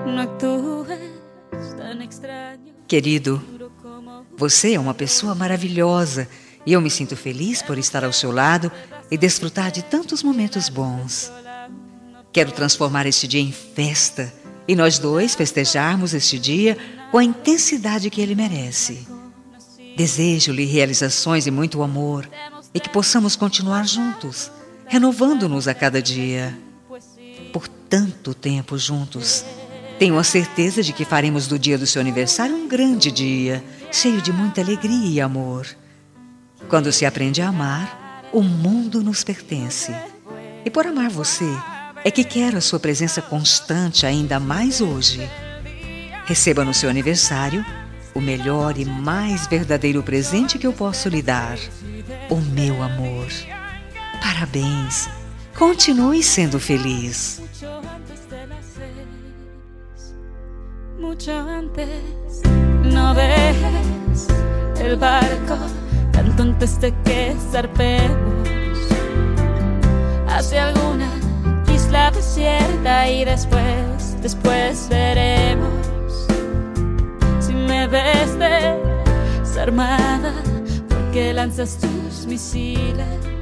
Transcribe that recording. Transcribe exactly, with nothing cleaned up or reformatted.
no actúes tan extraño. Querido, você é uma pessoa maravilhosa e eu me sinto feliz por estar ao seu lado e desfrutar de tantos momentos bons. Quero transformar este dia em festa e nós dois festejarmos este dia com a intensidade que ele merece. Desejo-lhe realizações e muito amor e que possamos continuar juntos, renovando-nos a cada dia. Por tanto tempo juntos, tenho a certeza de que faremos do dia do seu aniversário um grande dia, cheio de muita alegria e amor. Quando se aprende a amar, o mundo nos pertence. E por amar você, é que quero a sua presença constante ainda mais hoje. Receba no seu aniversário o melhor e mais verdadeiro presente que eu posso lhe dar, o meu amor. Parabéns! Continue sendo feliz. Mucho antes, no dejes el barco tanto antes de que zarpemos hacia alguna isla desierta y después, después veremos si me ves desarmada porque lanzas tus misiles.